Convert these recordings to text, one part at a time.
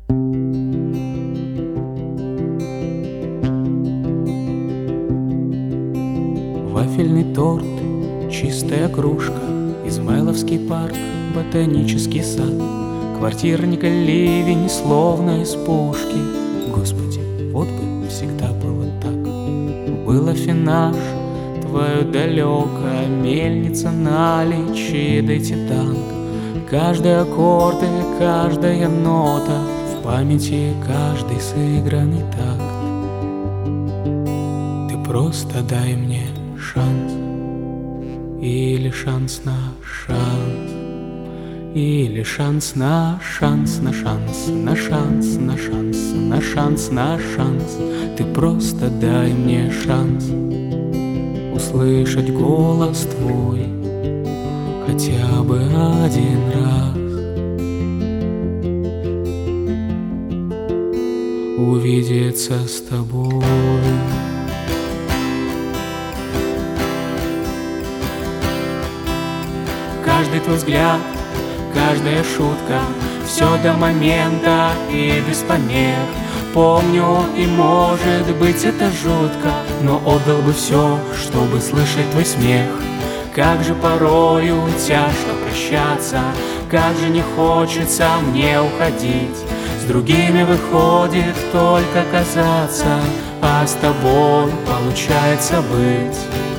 Вафельный торт, чистая кружка, Измайловский парк, ботанический сад, квартирника ливень, словно из пушки. Господи, вот бы всегда было так. Был афинаж, твое далекая мельница наличие, да титанг. Каждый аккорд и каждая нота, в памяти каждый сыгранный такт. Ты просто дай мне шанс, или шанс на шанс, или шанс на шанс, на шанс, на шанс, на шанс, на шанс, на шанс. Ты просто дай мне шанс услышать голос твой хотя бы один раз, увидеться с тобой. Каждый твой взгляд, каждая шутка, все до момента и без помех. Помню, и может быть это жутко, но отдал бы все, чтобы слышать твой смех. Как же порою тяжко прощаться, как же не хочется мне уходить. С другими выходит только казаться, а с тобой получается быть.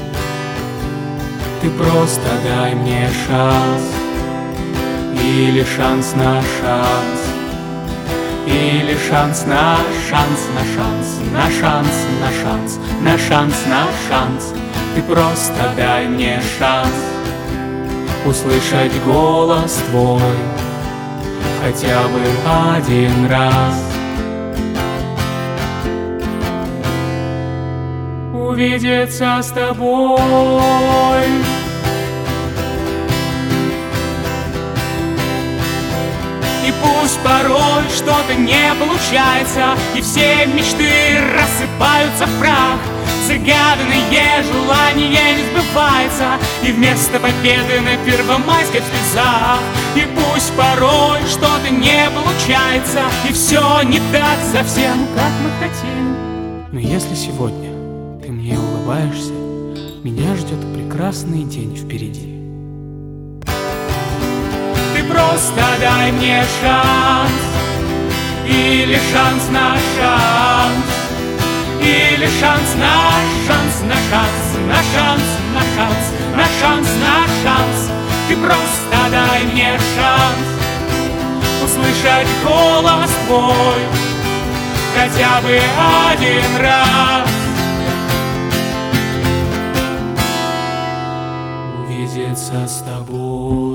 Ты просто дай мне шанс, или шанс на шанс, или шанс на шанс, на шанс, на шанс, на шанс, на шанс, на шанс. Ты просто дай мне шанс услышать голос твой хотя бы один раз, увидеться с тобой. И пусть порой что-то не получается, и все мечты рассыпаются в прах, загаданное желание не сбывается, и вместо победы на первомайской в слезах. И пусть порой что-то не получается, и все не так совсем, как мы хотим. Но если сегодня ты мне улыбаешься, меня ждет прекрасный день впереди. Ты просто дай мне шанс, или шанс на шанс, или шанс на шанс, на шанс, на шанс, на шанс, на шанс, на шанс. Ты просто дай мне шанс услышать голос твой хотя бы один раз, увидеться с тобой.